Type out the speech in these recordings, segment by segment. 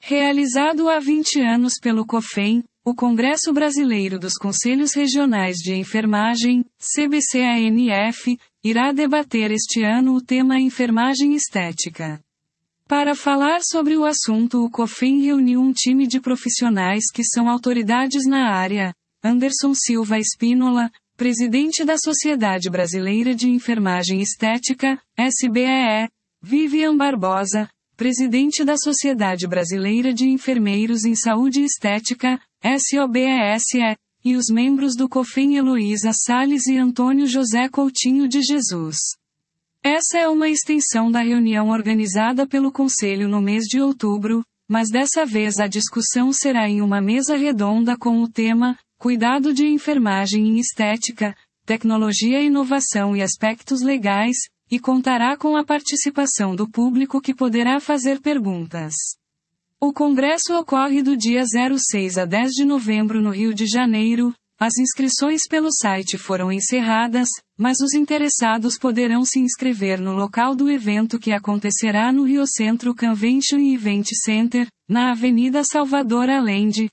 Realizado há 20 anos pelo COFEN, o Congresso Brasileiro dos Conselhos Regionais de Enfermagem, CBCANF, irá debater este ano o tema Enfermagem Estética. Para falar sobre o assunto, o COFEN reuniu um time de profissionais que são autoridades na área: Anderson Silva Espínola, presidente da Sociedade Brasileira de Enfermagem Estética, SBEE, Vivian Barbosa, presidente da Sociedade Brasileira de Enfermeiros em Saúde Estética, SOBESE, e os membros do COFEN Heloísa Salles e Antônio José Coutinho de Jesus. Essa é uma extensão da reunião organizada pelo Conselho no mês de outubro, mas dessa vez a discussão será em uma mesa redonda com o tema Cuidado de Enfermagem em Estética, Tecnologia, Inovação e Aspectos Legais, e contará com a participação do público que poderá fazer perguntas. O congresso ocorre do dia 06 a 10 de novembro no Rio de Janeiro. As inscrições pelo site foram encerradas, mas os interessados poderão se inscrever no local do evento, que acontecerá no Rio Centro Convention e Event Center, na Avenida Salvador Allende,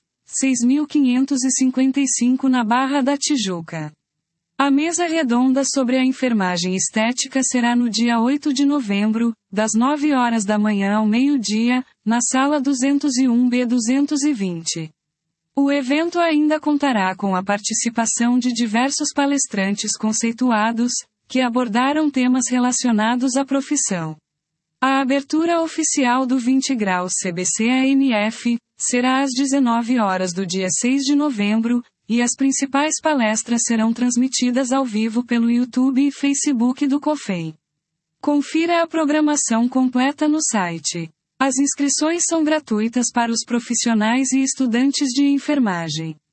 6555, na Barra da Tijuca. A mesa redonda sobre a enfermagem estética será no dia 8 de novembro, das 9 horas da manhã ao meio-dia, na sala 201B220. O evento ainda contará com a participação de diversos palestrantes conceituados, que abordaram temas relacionados à profissão. A abertura oficial do 20 Graus CBCANF será às 19 horas do dia 6 de novembro, e as principais palestras serão transmitidas ao vivo pelo YouTube e Facebook do COFEN. Confira a programação completa no site. As inscrições são gratuitas para os profissionais e estudantes de enfermagem.